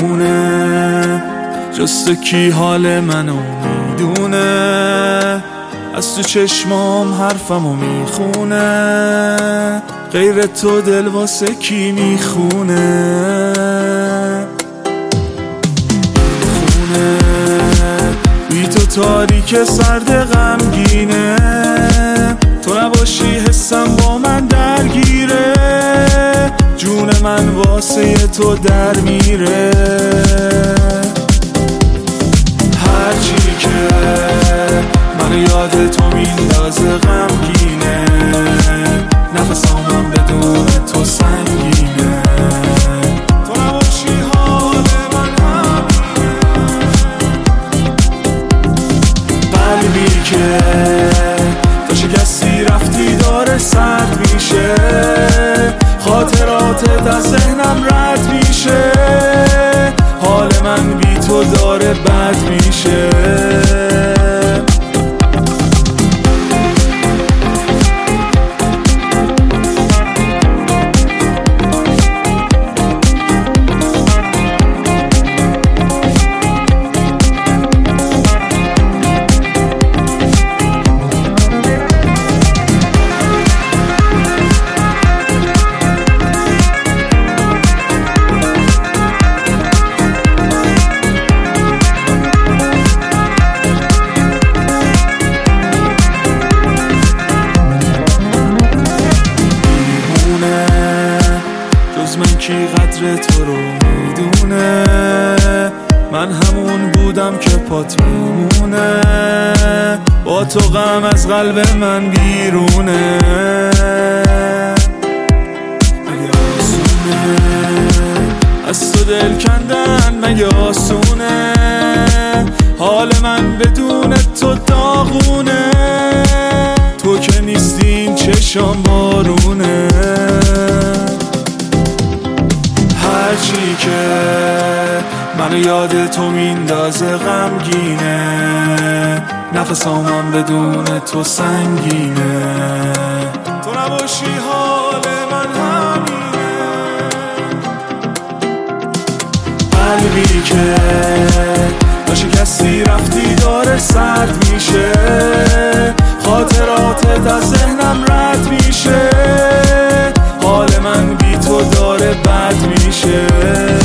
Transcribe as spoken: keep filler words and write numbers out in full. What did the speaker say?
دیوونه، جز تو کی حال منو میدونه، از تو چشمام حرفمو میخونه، غیر تو دل واسه کی میخونه. خونه بی تو تاریک سرد غمگینه، تو نباشی حسم با من درگیره، جون من واسه تو در میره. هرچی که منو یاد تو میندازه غمگینه، نفسامم بدون تو سنگینه، تو نباشی حال من همینه. قلبی که تا شکستی رفتی داره سرد میشه، خاطراتت از ذهنم رد میشه، حال من بی تو داره بد میشه. من کی قدر تو رو میدونه، من همون بودم که پات میمونه، با تو غم از قلب من بیرونه. مگه آسونه از تو دل کندن، مگه آسونه حال من بدون تو داغونه، تو که نیستی این چشام بارونه. هرچی که منو یاد تو میندازه غمگینه، نفسامم بدون تو سنگینه، تو نباشی حال من همینه. قلبی که تا شکستی رفتی داره سرد میشه، خاطراتت از ذهنم رد میشه، حال من بی تو داره بد میشه.